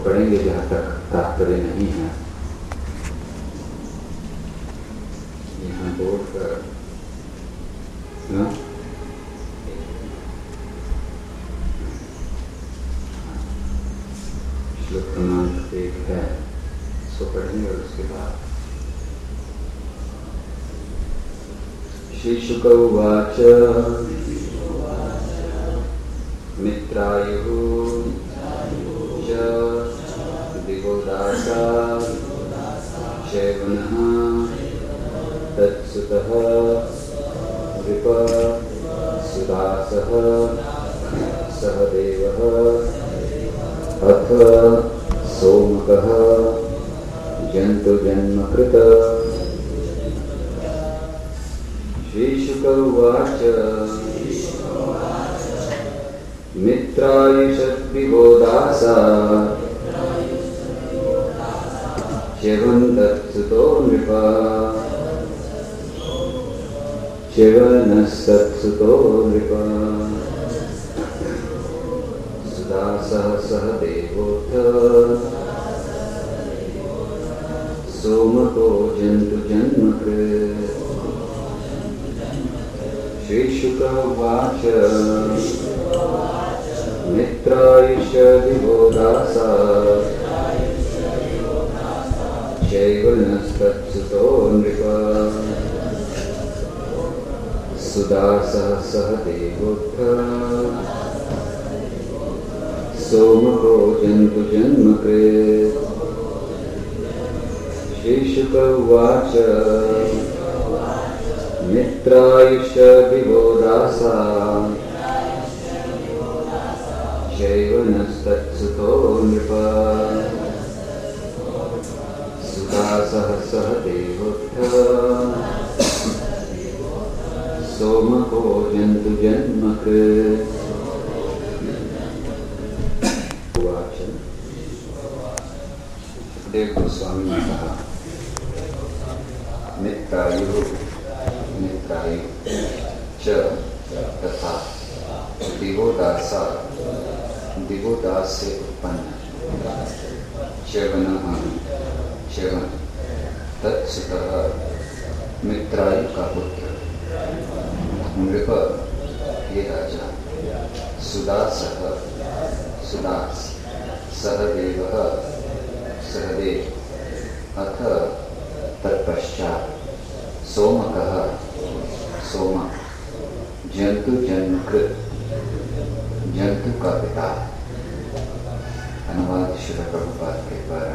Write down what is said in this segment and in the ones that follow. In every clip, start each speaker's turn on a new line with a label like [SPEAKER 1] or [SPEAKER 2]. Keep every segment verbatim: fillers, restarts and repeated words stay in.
[SPEAKER 1] पढ़ेंगे जहाँ तक तात्पर्य नहीं है। यहाँ बोर्ड पर हाँ? श्लोक क्रमांक एक है, सो पढ़ेंगे और उसके बाद श्री शुक उवाच मित्रायुः च दिवोदासा चैवनः तत्सुतः नृप सुदासः सहदेवः अथ सोमकः जन्तुजन्मकृत। श्रीशुक उवाच मित्रायुषद्विवोदासा च्यवन्तत्सुतो नृप च्यवनस्तत्सुतो नृप सुदासः सहदेवोऽथ सोमको जन्तुजन्मकृत्। श्रीशुक उवाच मित्रायुषदिवोदासा चैवनस्तत्सुतो नृप सुदासः सहदेवोऽथ सोमको जन्तुजन्मकृत्। श्रीशुक उवाच मित्रायुषदिवोदासा चैवनस्तत्सुतो नृप सुदासः सहदेवोऽथ सोमको जन्तुजन्मकृत्। सुखदेव गोस्वामी ने कहा मित्रायु मित्रायु च तथा दिवोदासा दिवोदास से उत्पन्न च्यवनः च्यवन तत्सुतः मित्रायु का पुत्र नृप हे राजा सुदासः सुदास सहदेवः सहदेव अथ तत्पश्चात् सोमकः सोम जंतु जन्मकृत जंतु का पिता। अनुवाद श्री प्रभुपाद के द्वारा।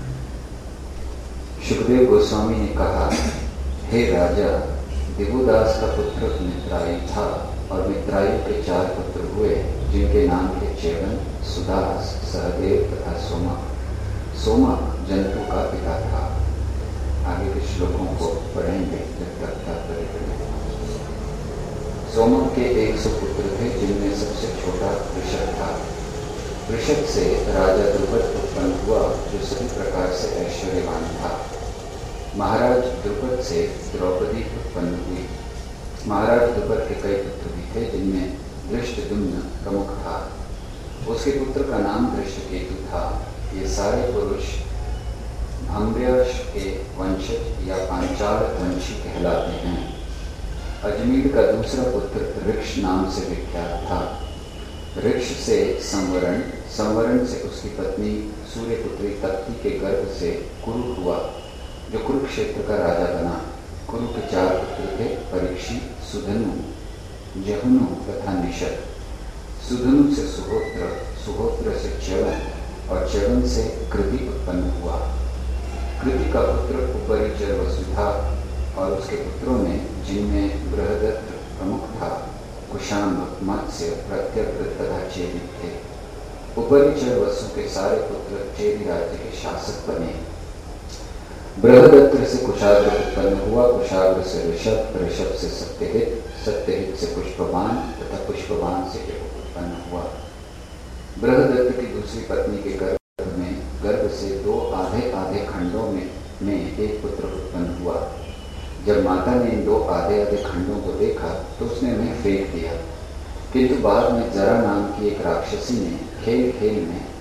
[SPEAKER 1] सुखदेव गोस्वामी ने कहा, हे राजा, दिवोदास का पुत्र मित्रायु था और मित्रायु के चार पुत्र हुए जिनके नाम थे च्यवन, सुदास, सहदेव तथा सोमक। सोमक जंतु का पिता था। आगे के श्लोकों को पढ़ेंगे जब तक तात्पर्य करेंगे। सोमक के एक सौ पुत्र थे जिनमें सबसे छोटा वृषभ था। वृषभ से राजा द्रुपद उत्पन्न हुआ जो सभी प्रकार से ऐश्वर्यवान था। महाराज द्रुपद से द्रौपदी उत्पन्न हुई। महाराज द्रुपद के कई पुत्र भी थे जिनमें धृष्टद्युम्न प्रमुख था। उसके पुत्र का नाम धृष्टकेतु था। ये सारे पुरुष भंब्याश के वंशज या पांचाल वंशी कहलाते हैं। अजमीर का दूसरा पुत्र ऋक्ष नाम से विख्यात था। ऋक्ष से संवरण, संवरण से उसकी पत्नी सूर्यपुत्री तप्ती के गर्भ से कुरु हुआ जो कुरुक्षेत्र का राजा बना। कुरु के चार पुत्र थे, परीक्षित, सुधनु, जहुनु तथा निषद। सुधनु से सुहोत्र, सुहोत्र से च्यवन और च्यवन से कृति उत्पन्न हुआ। कृति का पुत्र उपरिचर वसु था और उसके पुत्रों में जिनमें बृहदत्त प्रमुख था, कुशाम्ब, मत्स्य, प्रत्यग्र तथा चेदी थे। उपरिचर वसु के सारे पुत्र चेदी राज्य के शासक बने। बृहदत्त से कुशाग्र उत्पन्न हुआ, कुशाग्र से ऋषभ, ऋषभ से सत्यहित, सत्यहित से पुष्पवान तथा पुष्पवान से उत्पन्न हुआ। बृहदत्त की दूसरी पत्नी के गर्भ में गर्भ से दो आधे आधे खंडों में में एक पुत्र उत्पन्न हुआ। जब माता ने इन दो आधे आधे खंडों को देखा तो उसने उन्हें फेंक दिया, किंतु बाद में जरा नाम की एक राक्षसी ने खेल खेल में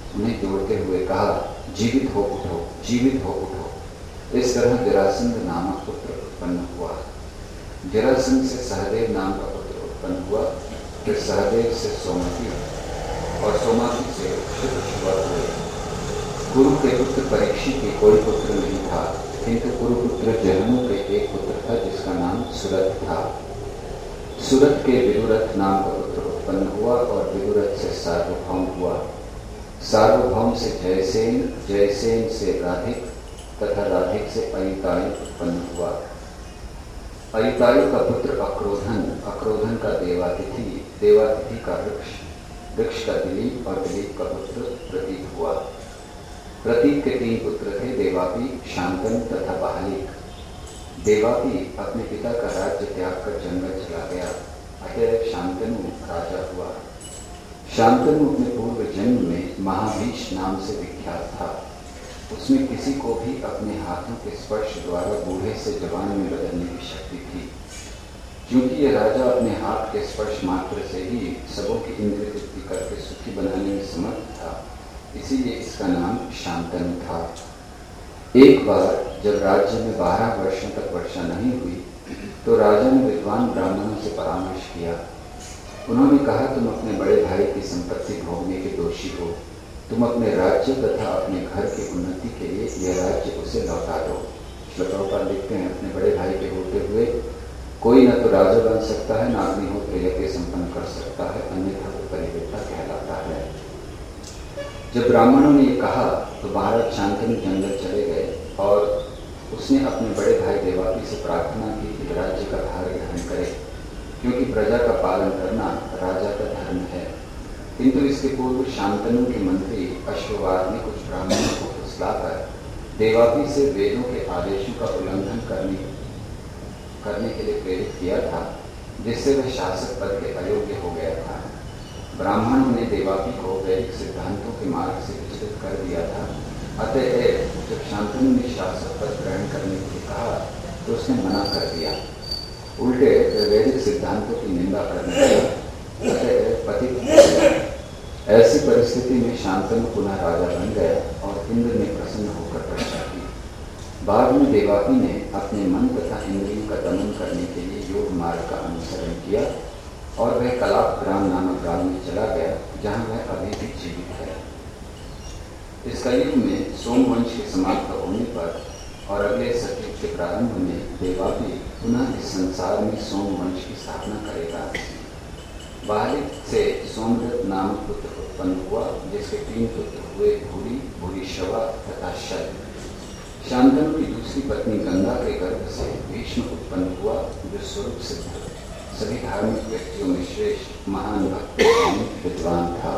[SPEAKER 1] उन्हें जोड़ते हुए कहा, जीवित हो उठो, जीवित हो उठो। इस तरह जरासंध नामक पुत्र उत्पन्न हुआ। जरासंध से सहदेव नाम का पुत्र उत्पन्न हुआ, फिर सहदेव से सोमति और सोमाति से शुभ हुए। कुरु के पुत्र परीक्षित के कोई पुत्र नहीं था, किंतु कुरुपुत्र जहनु के एक पुत्र था जिसका नाम सुरथ था। सुरथ के विदुरथ नाम का पुत्र उत्पन्न हुआ और विदुरथ से सार्वभौम हुआ। सार्वभौम से जयसेन, जयसेन से राधिक तथा राधिक से अयुतायु उत्पन्न हुआ। अयुतायु का पुत्र अक्रोधन, अक्रोधन का देवातिथि, देवातिथि का वृक्ष, वृक्ष का दिलीप और दिलीप का पुत्र प्रतीक हुआ। प्रतीक के तीन पुत्र थे, देवापी, शांतनु तथा बाहलिक। देवापी अपने पिता का राज्य त्याग कर जंगल चला गया, अतः शांतनु राजा हुआ। शांतनु अपने पूर्व जन्म में महाभीष नाम से विख्यात था। उसमें किसी को भी अपने हाथों के स्पर्श द्वारा बूढ़े से जवान में बदलने की शक्ति थी। क्योंकि यह राजा अपने हाथ के स्पर्श मात्र से ही सबों की इंद्रिय तृप्ति करके सुखी बनाने में समर्थ था, इसीलिए इसका नाम शांतनु था। एक बार जब राज्य में बारह वर्षों तक वर्षा नहीं हुई तो राजा ने विद्वान ब्राह्मणों से परामर्श किया। उन्होंने कहा, तुम अपने बड़े भाई की संपत्ति भोगने के दोषी हो। तुम अपने राज्य तथा अपने घर की उन्नति के लिए यह राज्य उसे लौटा दो। श्लोकों लिखते हैं, अपने बड़े भाई के होते हुए कोई न तो राजा बन सकता है, न अग्निहोत्र यज्ञ संपन्न कर सकता है, अन्यथा वो परिवेता कहलाता है। जब ब्राह्मणों ने ये कहा तो महाराज शांतनु जंगल चले गए और उसने अपने बड़े भाई देवापी से प्रार्थना की कि राज्य का भार ग्रहण करे, क्योंकि प्रजा का पालन करना राजा का धर्म है। किंतु इसके पूर्व शांतनु के मंत्री अश्ववाद ने कुछ ब्राह्मणों को फुसलाकर देवापी से वेदों के आदेशों का उल्लंघन करने करने के लिए प्रेरित किया था, जिससे वह शासक पद के अयोग्य हो गया था। ब्राह्मणों ने देवापी को वैदिक सिद्धांतों के मार्ग से विचलित कर दिया था। अतः जब शांतनु ने शासक पद ग्रहण करने के लिए कहा तो उसने मना कर दिया। उल्टे वैदिक सिद्धांतों की निंदा करने लगा। अतः पतित ऐसी परिस्थिति में शांतनु पुनः राजा बन गया और इंद्र ने प्रसन्न होकर वर्षा की। बाद में देवापी ने अपने मन तथा इंद्रियों का दमन करने के लिए योग मार्ग का अनुसरण किया और वह कलाप ग्राम नामक गांव में चला गया, जहां वह अभी भी जीवित है। इस कलयुग में सोमवंश के समाप्त होने पर और अगले सतयुग के प्रारंभ में देवापी पुनः इस संसार में सोमवंश की स्थापना करेगा। बाहलिक से सोमदत्त नामक पुत्र उत्पन्न हुआ, जिसके तीन पुत्र हुए, भूरी, भूरिश्रवा तथा शल। शांतनु की दूसरी पत्नी गंगा के गर्भ से भीष्म उत्पन्न हुआ, जो स्वरूप सिद्ध सभी धार्मिक व्यक्तियों में श्रेष्ठ महान भक्त विद्वान था।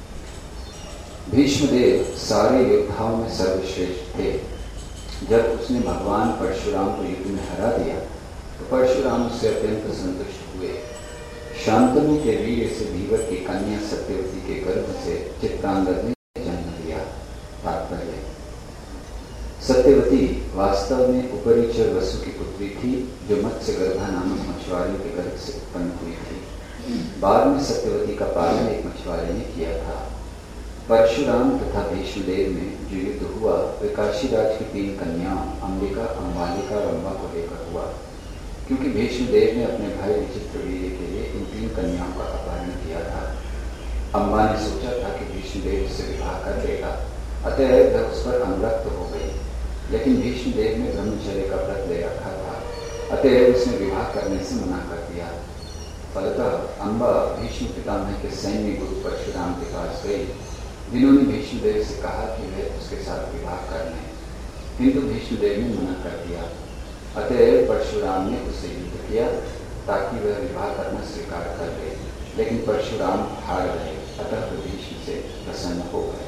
[SPEAKER 1] भीष्मदेव सारे योद्धाओं में सर्वश्रेष्ठ थे। जब उसने भगवान परशुराम को युद्ध में हरा दिया तो परशुराम उससे अत्यंत संतुष्ट हुए। शांतनु के वीर से धीवर की कन्या सत्यवती के गर्भ से चित्रांगद ने जन्म लिया। तात्पर्य, सत्यवती वास्तव में उपरिचर वसु की पुत्री थी, जो मत्स्य गर्भा नामक मछुआरे के गर्भ से उत्पन्न हुई थी। बाद में सत्यवती का पालन एक मछुआरे ने किया था। परशुराम तथा भीष्मदेव में जो युद्ध हुआ वह काशीराज की तीन कन्याओं अंबिका, अम्बालिका और अम्बा को लेकर हुआ, क्योंकि भीष्मदेव ने अपने भाई विचित्रवीर्य के लिए इन तीन कन्याओं का अपहरण किया था। अम्बा ने सोचा था कि भीष्मदेव से विवाह कर देगा, अतः वह उस पर अनुरक्त हो गई, लेकिन भीष्मदेव ने ब्रह्मचर्य का व्रत ले रखा था, अतः उसने विवाह करने से मना कर दिया। फलतः अम्बा भीष्म पितामह के सैन्य गुरु परशुराम के पास गई, जिन्होंने भीष्मदेव से कहा कि वह उसके साथ विवाह कर लें, किंतु भीष्मदेव ने मना कर दिया। अतः परशुराम ने उससे युद्ध किया ताकि वह विवाह करना स्वीकार कर ले, लेकिन परशुराम हार गए, अतः वह भीष्म से प्रसन्न हो गए।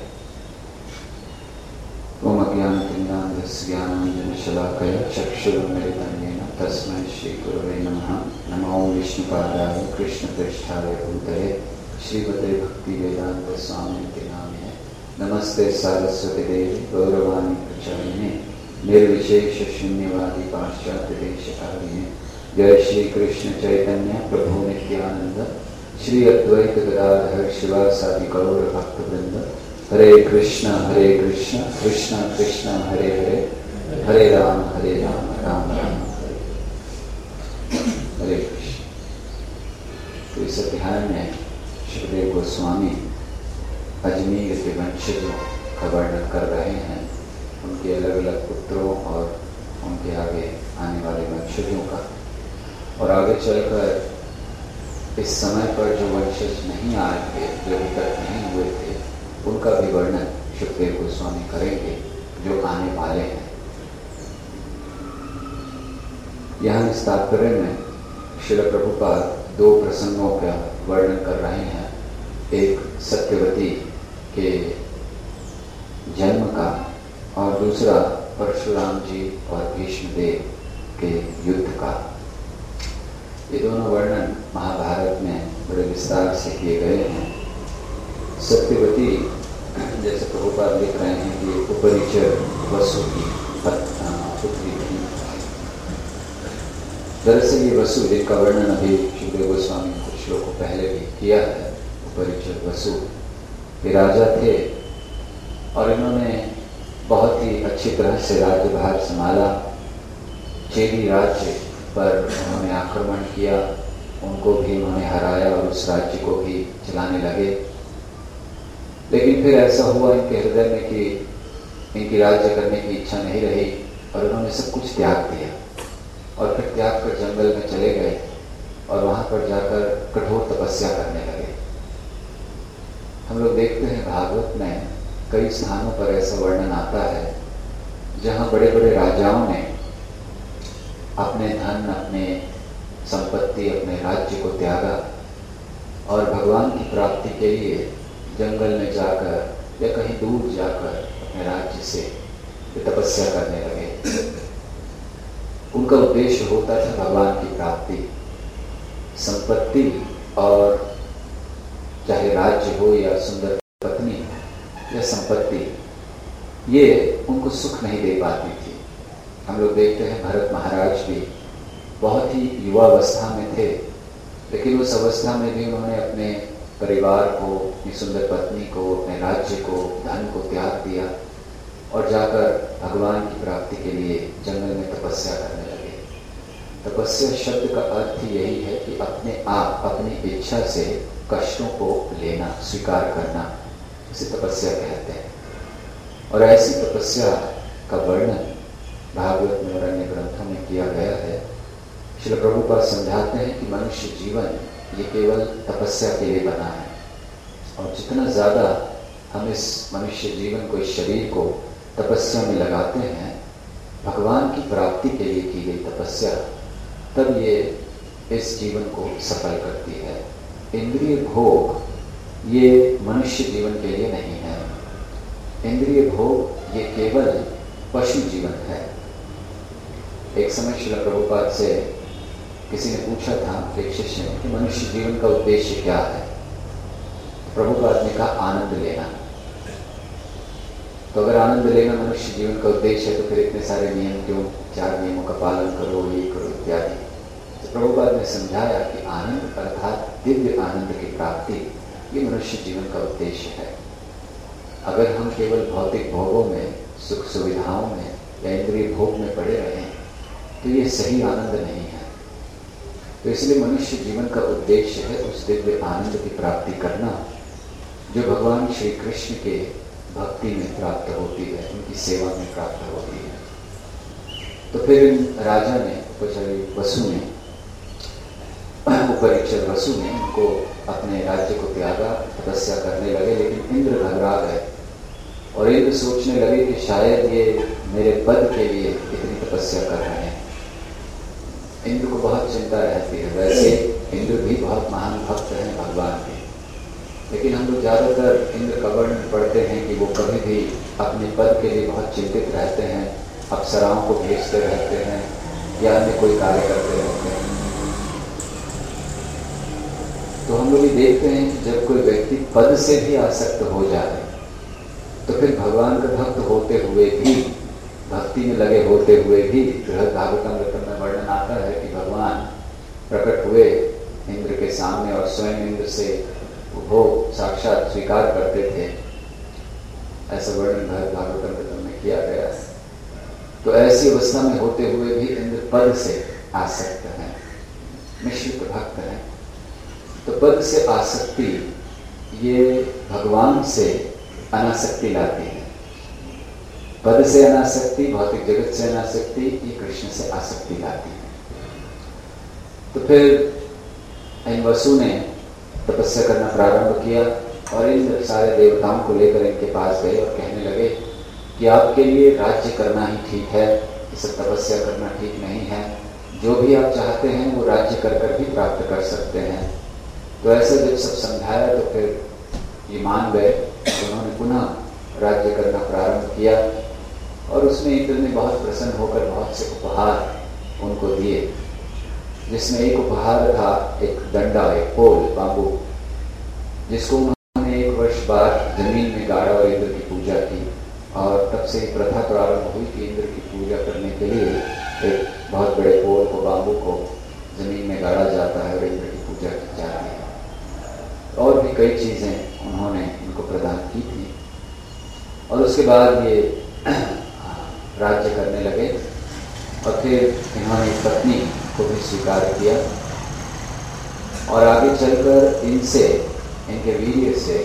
[SPEAKER 1] ओम अज्ञानतिमिरान्धस्य ज्ञानाञ्जनशलाकया चक्षुरुन्मिलितं तस्मै श्रीगुरवे नमः। नमो विष्णुपादाय कृष्णप्रेष्ठाय भूतले श्रीमते भक्तिवेदांत स्वामिनिति नामिने। नमस्ते सारस्वती देवी गौरवाणी प्रचारिणे निर्विशेष शून्यवादी पाश्चात्य देशकारिणे। जय श्री कृष्ण चैतन्य प्रभु नित्यानंद श्री अद्वैत गदाधर शिवासादि गौर भक्तवृंद। हरे कृष्ण हरे कृष्ण कृष्ण कृष्ण हरे हरे हरे राम हरे राम राम राम हरे हरे कृष्ण। तो इस अध्याय में सुखदेव गोस्वामी अजमेर के वंशजों का वर्णन कर रहे हैं, उनके अलग अलग पुत्रों और उनके आगे आने वाले वंशजों का। और आगे चलकर इस समय पर जो वंशज नहीं आए थे, जो अभी तक नहीं हुए थे, उनका भी वर्णन सुखदेव गोस्वामी करेंगे जो आने वाले हैं। यहाँ इस तात्पर्य में श्रील प्रभुपाद दो प्रसंगों का वर्णन कर रहे हैं। एक सत्यवती के जन्म का और दूसरा परशुराम जी और भीष्मदेव के युद्ध का। ये दोनों वर्णन महाभारत में बड़े विस्तार से किए गए हैं। सत्यवती जैसे प्रभुपाद लिख रहे हैं कि उपरिचर वसु की पुत्री थी। दरअसल ये वसु जिनका वर्णन अभी सुखदेव गोस्वामी ने कुछ श्लोकों पहले भी किया है, उपरिचर वसु ये राजा थे और इन्होंने बहुत ही अच्छी तरह से राज्यभार संभाला। चेदी राज्य पर उन्होंने आक्रमण किया, उनको भी उन्होंने हराया और उस राज्य को भी चलाने लगे। लेकिन फिर ऐसा हुआ इनके हृदय में कि इनकी राज्य करने की इच्छा नहीं रही और उन्होंने सब कुछ त्याग दिया और फिर त्याग कर जंगल में चले गए और वहां पर जाकर कठोर तपस्या करने लगे। हम लोग देखते हैं भागवत में कई स्थानों पर ऐसा वर्णन आता है जहां बड़े बड़े राजाओं ने अपने धन, अपने संपत्ति, अपने राज्य को त्यागा और भगवान की प्राप्ति के लिए जंगल में जाकर या कहीं दूर जाकर अपने राज्य से तपस्या करने लगे। उनका उद्देश्य होता था भगवान की प्राप्ति। संपत्ति और चाहे राज्य हो या सुंदर पत्नी या संपत्ति, ये उनको सुख नहीं दे पाती थी। हम लोग देखते हैं भरत महाराज भी बहुत ही युवावस्था में थे, लेकिन उस अवस्था में भी उन्होंने अपने परिवार को, अपनी सुंदर पत्नी को, अपने राज्य को, धन को त्याग दिया और जाकर भगवान की प्राप्ति के लिए जंगल में तपस्या करने लगे। तपस्या शब्द का अर्थ ही यही है कि अपने आप, अपनी इच्छा से कष्टों को लेना, स्वीकार करना, इसे तपस्या कहते हैं। और ऐसी तपस्या का वर्णन भागवत में और अन्य ग्रंथों में किया गया है। श्रील प्रभुपाद समझाते हैं कि मनुष्य जीवन ये केवल तपस्या के लिए बना है और जितना ज़्यादा हम इस मनुष्य जीवन को, इस शरीर को तपस्या में लगाते हैं, भगवान की प्राप्ति के लिए की गई तपस्या, तब ये इस जीवन को सफल करती है। इंद्रिय भोग ये मनुष्य जीवन के लिए नहीं है। इंद्रिय भोग ये केवल पशु जीवन है। एक समय श्रील प्रभुपाद से किसी ने पूछा था, एक शिष्य ने, कि मनुष्य जीवन का उद्देश्य क्या है? प्रभुपाद ने कहा आनंद लेना। तो अगर आनंद लेना मनुष्य जीवन का उद्देश्य है तो फिर इतने सारे नियम क्यों? चार नियमों का पालन करो, ये करो इत्यादि। तो प्रभुपाद ने समझाया कि आनंद अर्थात दिव्य आनंद की प्राप्ति ये मनुष्य जीवन का उद्देश्य है। अगर हम केवल भौतिक भोगों में, सुख सुविधाओं में या इंद्रिय भोग में पड़े रहें तो ये सही आनंद नहीं है। तो इसलिए मनुष्य जीवन का उद्देश्य है उस दिव्य आनंद की प्राप्ति करना जो भगवान श्री कृष्ण के भक्ति में प्राप्त होती है, उनकी सेवा में प्राप्त होती है। तो फिर राजा ने, वसु ने, उपरिचर वसु ने उनको अपने राज्य को त्यागा, तपस्या करने लगे। लेकिन इंद्र घबरा गए और इंद्र सोचने लगे कि शायद ये मेरे पद के लिए इतनी तपस्या कर रहे हैं। इंद्र को बहुत चिंता रहती है। वैसे इंद्र भी बहुत महान भक्त हैं भगवान के, लेकिन हम लोग ज़्यादातर इंद्र का वर्णन पढ़ते हैं कि वो कभी भी अपने पद के लिए बहुत चिंतित रहते हैं, अप्सराओं को भेजते रहते हैं या अन्य कोई कार्य करते रहते हैं। तो हम लोग ये देखते हैं कि जब कोई व्यक्ति पद से भी आसक्त हो जाए तो फिर भगवान का भक्त होते हुए भी, भक्ति में लगे होते हुए भी, बृहद भागवतम में वर्णन आता है कि भगवान प्रकट हुए इंद्र के सामने और स्वयं इंद्र से वो साक्षात स्वीकार करते थे ऐसा वर्णन भागवतम रतन में किया गया है। तो ऐसी अवस्था में होते हुए भी इंद्र पद से आसक्त हैं, मिश्रित भक्त हैं। तो पद से आसक्ति ये भगवान से अनासक्ति लाती है। पद से अनासक्ति, भौतिक जगत से अनासक्ति, ये कृष्ण से आसक्ति लाती है। तो फिर इन वसु ने तपस्या करना प्रारंभ किया और इन सारे देवताओं को लेकर इनके पास गए और कहने लगे कि आपके लिए राज्य करना ही ठीक है, ये सब तपस्या करना ठीक नहीं है। जो भी आप चाहते हैं वो राज्य कर कर भी प्राप्त कर सकते हैं। तो ऐसे जब सब समझाया तो फिर ये मान गए। उन्होंने पुनः राज्य करना प्रारंभ किया और उसमें इंद्र ने बहुत प्रसन्न होकर बहुत से उपहार उनको दिए, जिसमें एक उपहार था एक डंडा, एक पोल, बांबू, जिसको उन्होंने एक वर्ष बाद जमीन में गाड़ा और इंद्र की पूजा की। और तब से प्रथा प्रारंभ हुई कि इंद्र की पूजा करने के लिए एक बहुत बड़े पोल को, बांबू को जमीन में गाड़ा जाता है और इंद्र की पूजा की जाती है। और भी कई चीजें उन्होंने इनको प्रदान की थी। और उसके बाद ये राज्य करने लगे और फिर इन्होंने पत्नी को भी स्वीकार किया और आगे चलकर इनसे, इनके वीर्य से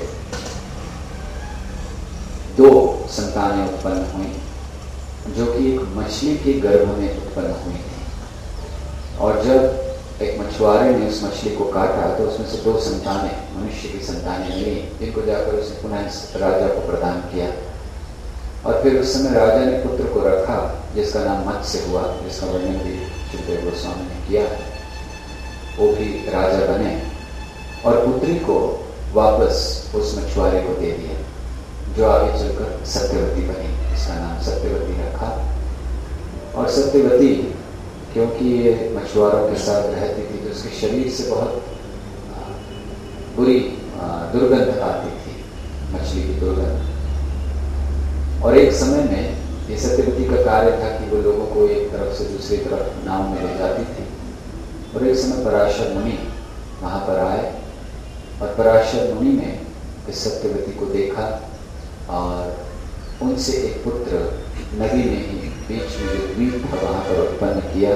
[SPEAKER 1] दो संतानें उत्पन्न हुई, जो कि एक मछली के गर्भ में उत्पन्न हुई थी। और जब एक मछुआरे ने उस मछली को काटा तो उसमें से दो संतानें, मनुष्य की संतानें मिली, जिनको जाकर उसने पुनः इस राजा को प्रदान किया। और फिर उस समय राजा ने पुत्र को रखा जिसका नाम मत्स्य हुआ, जिसका वर्णन भी सुखदेव गोस्वामी ने किया। वो भी राजा बने और पुत्री को वापस उस मछुआरे को दे दिया, जो आगे चलकर सत्यवती बनी। इसका नाम सत्यवती रखा। और सत्यवती क्योंकि ये मछुआरों के साथ रहती थी तो उसके शरीर से बहुत बुरी दुर्गंध आती थी, मछली की दुर्गंध। और एक समय में ये सत्यवती का कार्य था कि वो लोगों को एक तरफ से दूसरी तरफ नाव में ले जाती थी। और एक समय पराशर मुनि वहाँ पर आए और पराशर मुनि ने इस सत्यवती को देखा और उनसे एक पुत्र नदी में ही बीच में जो द्वीप था वहाँ पर उत्पन्न किया।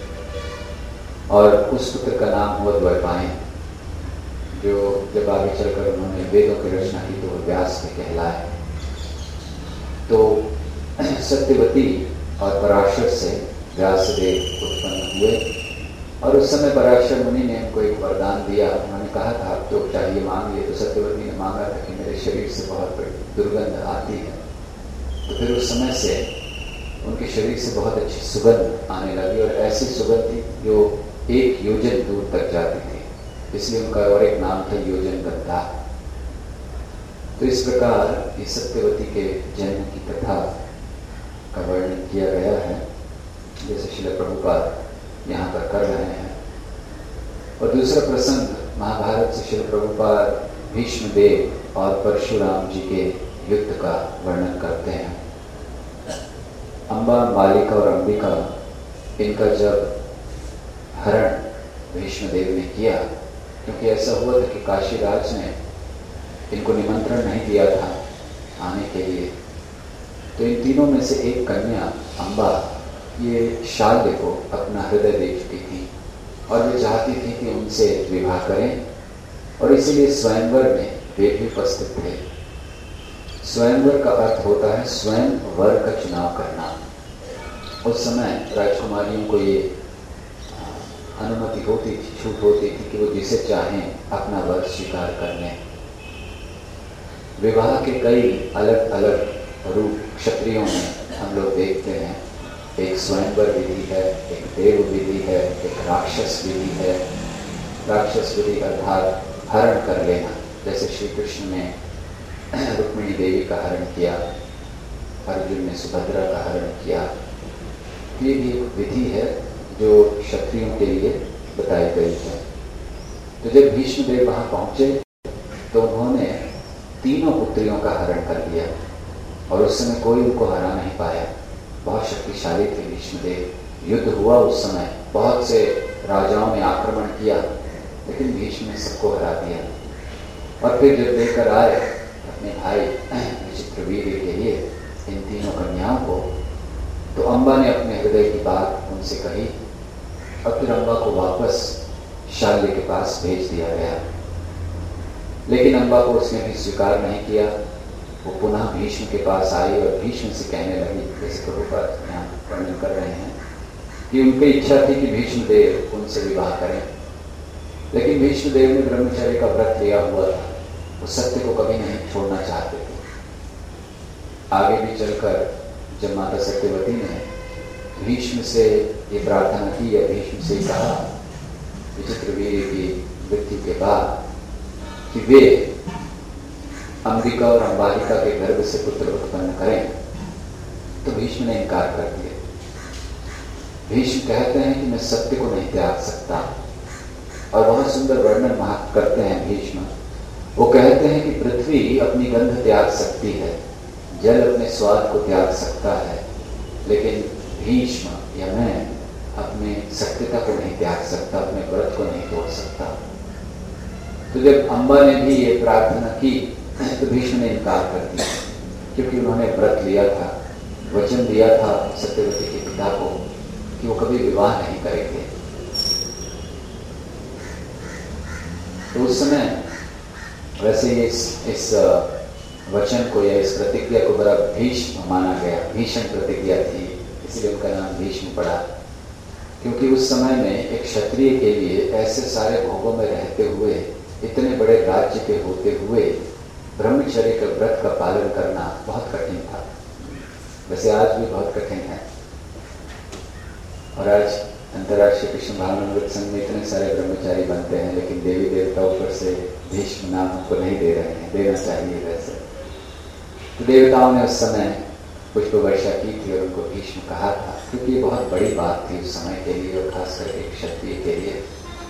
[SPEAKER 1] और उस पुत्र का नाम हुआ द्वैपायन, जो जब आगे चलकर उन्होंने वेदों की रचना की तो वो व्यास के कहलाए। तो सत्यवती और पराशर से व्यासदेव उत्पन्न हुए। और उस समय पराशर मुनि ने उनको एक वरदान दिया। उन्होंने कहा था आप जो चाहिए मांग लिए। तो सत्यवती ने मांगा था कि मेरे शरीर से बहुत बड़ी दुर्गंध आती है। तो फिर उस समय से उनके शरीर से बहुत अच्छी सुगंध आने लगी और ऐसी सुगंध थी जो एक योजन दूर तक जाती थी, इसलिए उनका और एक नाम था योजन गंधा। तो इस प्रकार इस सत्यवती के जन्म की कथा का वर्णन किया गया है, जैसे श्रील प्रभुपाद यहाँ पर कर रहे हैं। और दूसरा प्रसंग महाभारत से श्रील प्रभुपाद भीष्म देव और परशुराम जी के युद्ध का वर्णन करते हैं। अम्बा, बालिका और अंबिका, इनका जब हरण भीष्मदेव ने किया, क्योंकि ऐसा हुआ था कि काशीराज ने इनको निमंत्रण नहीं दिया था आने के लिए, तो इन तीनों में से एक कन्या अम्बा ये शाल्य को अपना हृदय दे चुकी थी और वे चाहती थी कि उनसे विवाह करें, और इसीलिए स्वयंवर में वे भी उपस्थित थे। स्वयंवर का अर्थ होता है स्वयं वर का चुनाव करना। उस समय राजकुमारियों को ये अनुमति होती थी, छूट होती थी कि वो जिसे चाहें अपना वर स्वीकार कर लें। विवाह के कई अलग अलग रूप क्षत्रियों में हम लोग देखते हैं। एक स्वयंवर विधि है, एक देव विधि है, एक राक्षस विधि है। राक्षस विधि अर्थात हरण कर लेना, जैसे श्री कृष्ण ने रुक्मिणी देवी का हरण किया, अर्जुन ने सुभद्रा का हरण किया। ये भी एक विधि है जो क्षत्रियों के लिए बताई गई है। तो जब भीष्मदेव वहाँ पहुँचे तो उन्होंने तीनों पुत्रियों का हरण कर दिया और उस समय कोई उनको हरा नहीं पाया। बहुत शक्तिशाली थे भीष्मदेव। युद्ध हुआ उस समय, बहुत से राजाओं ने आक्रमण किया, लेकिन भीष्म ने सबको हरा दिया। और फिर जब लेकर आए अपने भाई चित्रवीर्य के लिए, इन तीनों कन्याओं को। तो अम्बा ने अपने हृदय की बात उनसे कही और फिर अम्बा को वापस शाल्य के पास भेज दिया गया। लेकिन अम्बा को उसने भी स्वीकार नहीं किया। वो पुनः भीष्म के पास आई और भीष्म से कहने लगी, जैसे प्रभुपाद यहाँ वर्णन कर रहे हैं कि उनकी इच्छा थी कि भीष्म देव उनसे विवाह करें, लेकिन भीष्म देव ने ब्रह्मचर्य का व्रत लिया हुआ था। वो सत्य को कभी नहीं छोड़ना चाहते थे। आगे भी चलकर जब माता सत्यवती ने भीष्म से ये प्रार्थना की या भीष्म से कहा विचित्रवीर्य की मृत्यु के बाद कि वे अंबिका और अंबालिका के गर्भ से पुत्र उत्पन्न करें, तो भीष्म ने इनकार कर दिया। भीष्म कहते हैं कि मैं सत्य को नहीं त्याग सकता, और बहुत सुंदर वर्णन वहां करते हैं भीष्म। वो कहते हैं कि पृथ्वी अपनी गंध त्याग सकती है, जल अपने स्वाद को त्याग सकता है, लेकिन भीष्म या मैं अपने सत्यता को नहीं त्याग सकता, अपने व्रत को नहीं तोड़ सकता। तो जब अम्बा ने भी ये प्रार्थना की तो भीष्म ने इनकार कर दिया, क्योंकि उन्होंने व्रत लिया था, वचन दिया था सत्यवती के पिता को कि वो कभी विवाह नहीं करेंगे। तो उस समय वैसे इस इस वचन को या इस प्रतिज्ञा को बड़ा भीष्म माना गया, भीषण प्रतिज्ञा थी, इसलिए उनका नाम भीष्म पड़ा। क्योंकि उस समय में एक क्षत्रिय के लिए ऐसे सारे भोगों में रहते हुए, इतने बड़े राज्य के होते हुए ब्रह्मचर्य के व्रत का पालन करना बहुत कठिन था। वैसे आज भी बहुत कठिन है, और आज अंतर्राष्ट्रीय कृष्ण भावनामृत संघ में इतने सारे ब्रह्मचारी बनते हैं, लेकिन देवी देवता ऊपर से भीष्म नाम हमको नहीं दे रहे हैं, देना चाहिए वैसे। तो देवताओं ने उस समय पुष्प वर्षा की थी और उनको भीष्म कहा था, क्योंकि ये बहुत बड़ी बात थी उस समय के लिए, और खास करके क्षत्रिय के लिए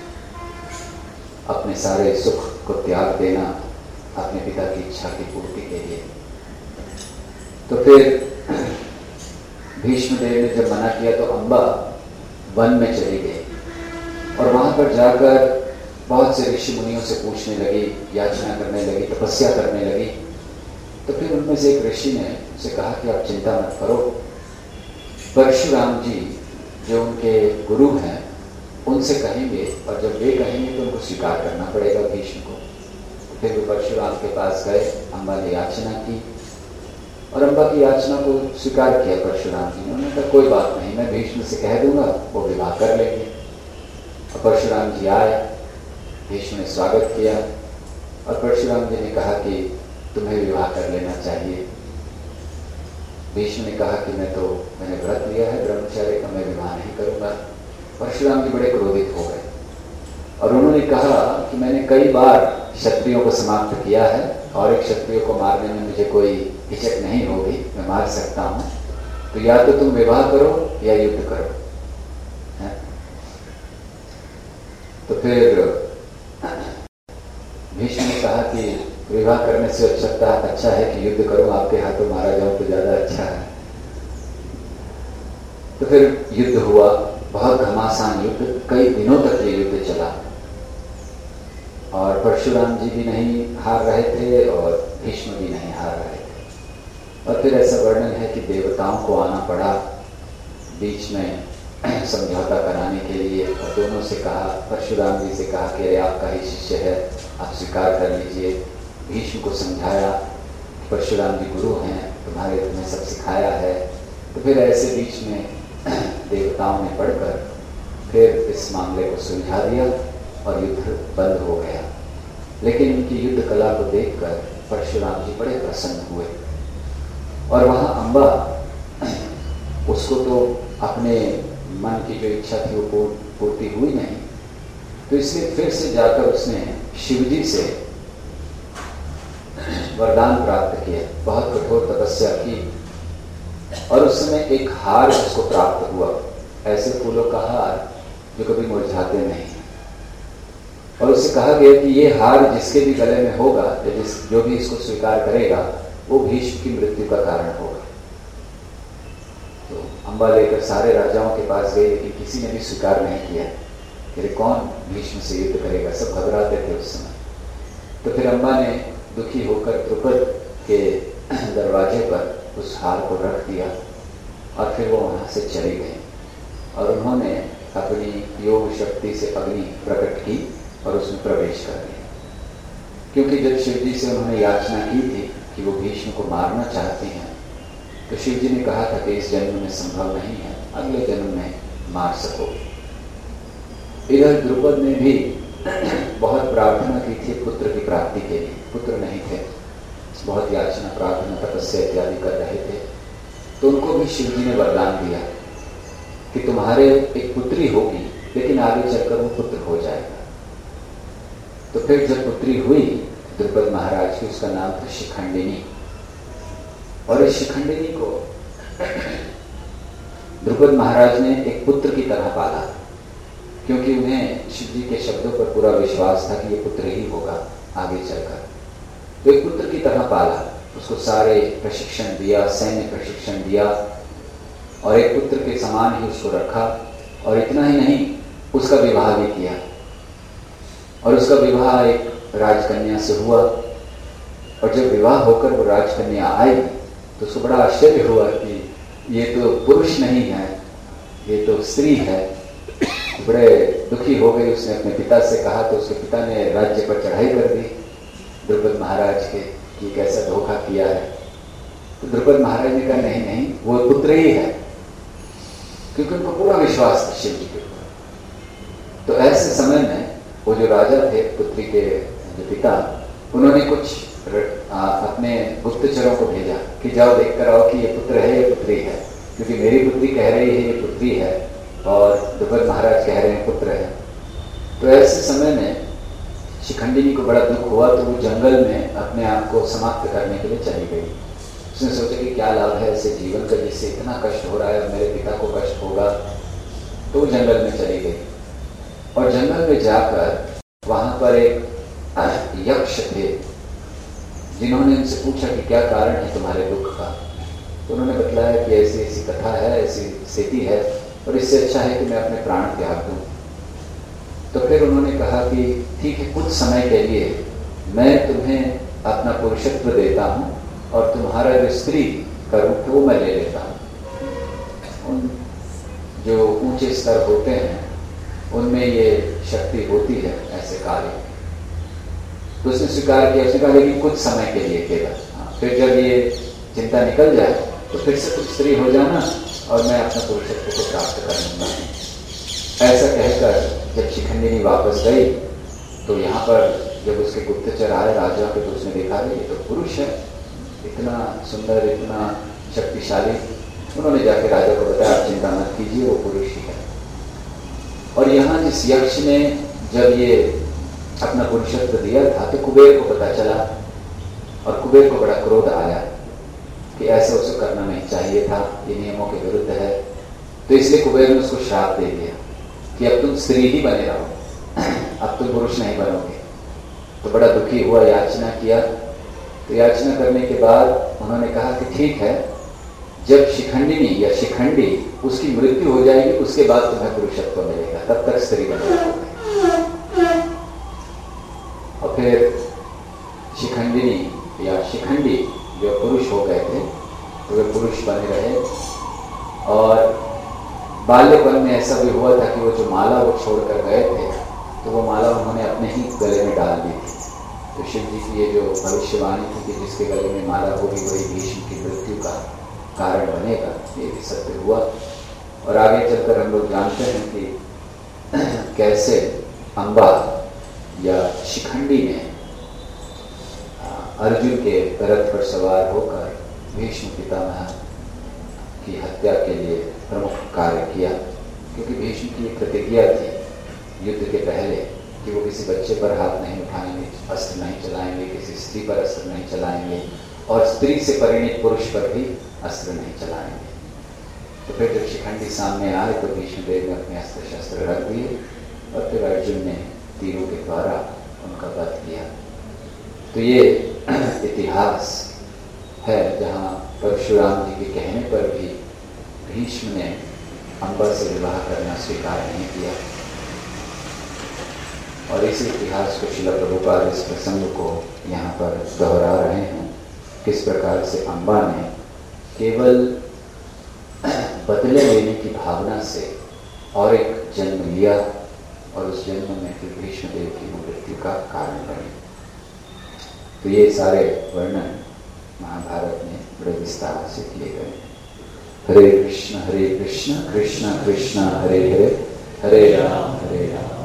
[SPEAKER 1] अपने सारे सुख को त्याग देना अपने पिता की इच्छा की पूर्ति के लिए। तो फिर भीष्म देव ने जब मना किया तो अम्बा वन में चली गई, और वहां पर जाकर बहुत से ऋषि मुनियों से पूछने लगी, याचना करने लगी, तपस्या करने लगी। तो फिर उनमें से एक ऋषि ने उसे कहा कि आप चिंता मत करो, परशुराम जी जो उनके गुरु हैं उनसे कहेंगे, और जब वे कहेंगे तो उनको स्वीकार करना पड़ेगा भीष्म को। तो फिर वे परशुराम के पास गए, अम्बा ने याचना की, और अम्बा की याचना को स्वीकार किया परशुराम जी ने। उन्होंने कहा कोई बात नहीं, मैं भीष्म से कह दूंगा, वो विवाह कर लेंगे। और परशुराम जी आए, भीष्म ने स्वागत किया, और परशुराम जी ने कहा कि तुम्हें विवाह कर लेना चाहिए। भीष्म ने कहा कि मैं तो मैंने व्रत लिया है ब्रह्मचर्य का, मैं विवाह नहीं करूंगा। परशुराम जी बड़े क्रोधित हो गए, और उन्होंने कहा कि मैंने कई बार क्षत्रियों को समाप्त किया है, और एक क्षत्रिय को मारने में मुझे कोई हिचक नहीं होगी, मैं मार सकता हूं, तो या तो तुम विवाह करो या युद्ध करो। है? तो फिर भीष्म ने कहा कि विवाह करने से अच्छा अच्छा है कि युद्ध करूं, आपके हाथों मारा जाऊं तो ज्यादा अच्छा है। तो फिर युद्ध हुआ, बहुत घमासान युद्ध, कई दिनों तक ये युद्ध चला, और परशुराम जी भी नहीं हार रहे थे और भीष्म भी नहीं हार रहे थे। और फिर ऐसा वर्णन है कि देवताओं को आना पड़ा बीच में समझौता कराने के लिए, और दोनों से कहा, परशुराम जी से कहा कि अरे आपका ही शिष्य है, आप स्वीकार कर लीजिए। भीष्म को समझाया, परशुराम जी गुरु हैं, तुम्हारे तुम्हें सब सिखाया है। तो फिर ऐसे बीच में देवताओं ने पढ़कर फिर इस मामले को सुलझा दिया, और युद्ध बंद हो गया। लेकिन उनकी युद्ध कला को देखकर परशुराम जी बड़े प्रसन्न हुए, और वहां अम्बा उसको तो अपने मन की जो इच्छा थी वो पूर्ति हुई नहीं, तो इसलिए फिर से जाकर उसने शिवजी से वरदान प्राप्त किया, बहुत कठोर तपस्या की, और उस समय एक हार उसको प्राप्त हुआ, ऐसे फूलों का हार जो कभी मुरझाते नहीं। और उससे कहा गया कि ये हार जिसके भी गले में होगा, जिस जो भी इसको स्वीकार करेगा, वो भीष्म की मृत्यु का कारण होगा। तो अम्बा लेकर सारे राजाओं के पास गए, लेकिन किसी ने भी स्वीकार नहीं किया कि कौन भीष्म से युद्ध करेगा, सब घबराते थे उस समय। तो फिर अम्बा ने दुखी होकर द्रुपद के दरवाजे पर उस हार को रख दिया और फिर वो वहाँ से चले गए और उन्होंने अपनी योग शक्ति से अग्नि प्रकट की और उसमें प्रवेश कर दिया। क्योंकि जब शिव जी से उन्होंने याचना की थी कि वो भीष्म को मारना चाहते हैं, तो शिव जी ने कहा था कि इस जन्म में संभव नहीं है, अगले जन्म में मार सको। इधर द्रुपद ने भी बहुत प्रार्थना की थी पुत्र की प्राप्ति के लिए, पुत्र नहीं थे, बहुत याचना प्रार्थना तपस्या इत्यादि कर रहे थे। तो उनको भी शिव जी ने वरदान दिया कि तुम्हारे एक पुत्री होगी, लेकिन आगे चलकर वो पुत्र हो जाएगा। तो फिर जब पुत्री हुई द्रुपद महाराज की, उसका नाम था शिखंडिनी। और इस शिखंडिनी को द्रुपद महाराज ने एक पुत्र की तरह पाला, क्योंकि उन्हें शिव जी के शब्दों पर पूरा विश्वास था कि ये पुत्र ही होगा आगे चलकर। तो एक पुत्र की तरह पाला, उसको सारे प्रशिक्षण दिया, सैन्य प्रशिक्षण दिया और एक पुत्र के समान ही उसको रखा। और इतना ही नहीं, उसका विवाह भी किया और उसका विवाह एक राजकन्या से हुआ। और जब विवाह होकर वो राजकन्या आई तो उसको बड़ा आश्चर्य हुआ कि ये तो पुरुष नहीं है, ये तो स्त्री है। बड़े दुखी हो गई, उसने अपने पिता से कहा तो उसके पिता ने राज्य पर चढ़ाई कर दी द्रुपद महाराज के कि कैसा धोखा किया है। तो द्रुपद महाराज ने कहा नहीं नहीं, वो पुत्र ही है, क्योंकि उनको पूरा विश्वास था शिव जी के ऊपर। तो ऐसे समय में वो जो राजा थे, पुत्री के जो पिता, उन्होंने कुछ आ, अपने गुप्तचरों को भेजा कि जाओ देख कर आओ कि ये पुत्र है ये पुत्री है, क्योंकि मेरी पुत्री कह रही है ये पुत्री है और द्रुपद महाराज कह रहे हैं पुत्र है। तो ऐसे समय में शिखंडिनी को बड़ा दुख हुआ, तो वो जंगल में अपने आप को समाप्त करने के लिए चली गई। उसने सोचा कि क्या लाभ है ऐसे जीवन का जिससे इतना कष्ट हो रहा है, मेरे पिता को कष्ट होगा। तो वो जंगल में चली गई और जंगल में जाकर वहां पर एक यक्ष थे, जिन्होंने उनसे पूछा कि क्या कारण है तुम्हारे दुख का। तो उन्होंने बतलाया कि ऐसी ऐसी कथा है, ऐसी स्थिति है और इससे अच्छा है कि मैं अपने प्राण त्याग दूं। तो फिर उन्होंने कहा कि ठीक है, कुछ समय के लिए मैं तुम्हें अपना पुरुषत्व देता हूं और तुम्हारा जो स्त्री का रूप है वो मैं ले लेता हूं। उन जो ऊंचे स्तर होते हैं उनमें ये शक्ति होती है ऐसे कार्य। तो उसने स्वीकार किया, उसने कहा लेकिन कुछ समय के लिए केवल, फिर जब ये चिंता निकल जाए तो फिर से कुछ स्त्री हो जाना और मैं अपना पुरुषत्व को प्राप्त कर लूंगा। ऐसा कहकर जब शिखंडिनी वापस गई तो यहाँ पर जब उसके गुप्तचर आए राजा के, तो उसने देखा ये तो पुरुष है, इतना सुंदर, इतना शक्तिशाली। उन्होंने जाके राजा को बताया आप चिंता मत कीजिए, वो पुरुष ही है। और यहाँ जिस यक्ष ने जब ये अपना पुरुषत्व दिया था तो कुबेर को पता चला और कुबेर को बड़ा क्रोध आया कि ऐसा उसे करना नहीं चाहिए था, ये नियमों के विरुद्ध है। तो इसलिए कुबेर ने उसको श्राप दे दिया कि अब तुम स्त्री ही बने रहो, अब तुम पुरुष नहीं बनोगे। तो बड़ा दुखी हुआ, याचना किया। तो याचना करने के बाद उन्होंने कहा कि ठीक है, जब शिखंडिनी या शिखंडी उसकी मृत्यु हो जाएगी उसके बाद तुम्हें पुरुषत्व मिलेगा, तब तक स्त्री बने रहोगे। और फिर शिखंडिनी या शिखंडी जो पुरुष हो गए थे तो वे पुरुष बने रहे। और बाल्यपन में ऐसा भी हुआ था कि वो जो माला वो छोड़कर गए थे तो वो माला उन्होंने अपने ही गले में डाल दी थी। तो शिव जी की ये जो भविष्यवाणी थी कि जिसके गले में माला होगी वही भीष्म की मृत्यु का कारण बनेगा, ये भी सत्य हुआ। और आगे चलकर हम लोग जानते हैं कि कैसे अम्बा या शिखंडी ने अर्जुन के रथ पर सवार होकर भीष्म पितामह की हत्या के लिए प्रमुख कार्य किया, क्योंकि भीष्म की एक प्रतिज्ञा थी युद्ध के पहले कि वो किसी बच्चे पर हाथ नहीं उठाएंगे, अस्त्र नहीं चलाएंगे, किसी स्त्री पर अस्त्र नहीं चलाएंगे और स्त्री से परिणित पुरुष पर भी अस्त्र नहीं चलाएंगे। तो फिर जब शिखंडी सामने आए तो भीष्मदेव ने अपने अस्त्र शस्त्र रख दिए और फिर अर्जुन ने तीरों के द्वारा उनका वध किया। तो ये इतिहास है जहाँ परशुराम जी के कहने पर भी भीष्म ने अम्बा से विवाह करना स्वीकार नहीं किया। और इसी इतिहास को श्रील प्रभुपाद इस प्रसंग को यहाँ पर दोहरा रहे हैं किस प्रकार से अम्बा ने केवल बदले लेने की भावना से और एक जन्म लिया और उस जन्म में फिर भीष्मदेव की मृत्यु का कारण बनी। तो ये सारे वर्णन महाभारत में बड़े विस्तार से किए गए। हरे कृष्ण हरे कृष्ण कृष्ण कृष्ण हरे हरे हरे राम हरे राम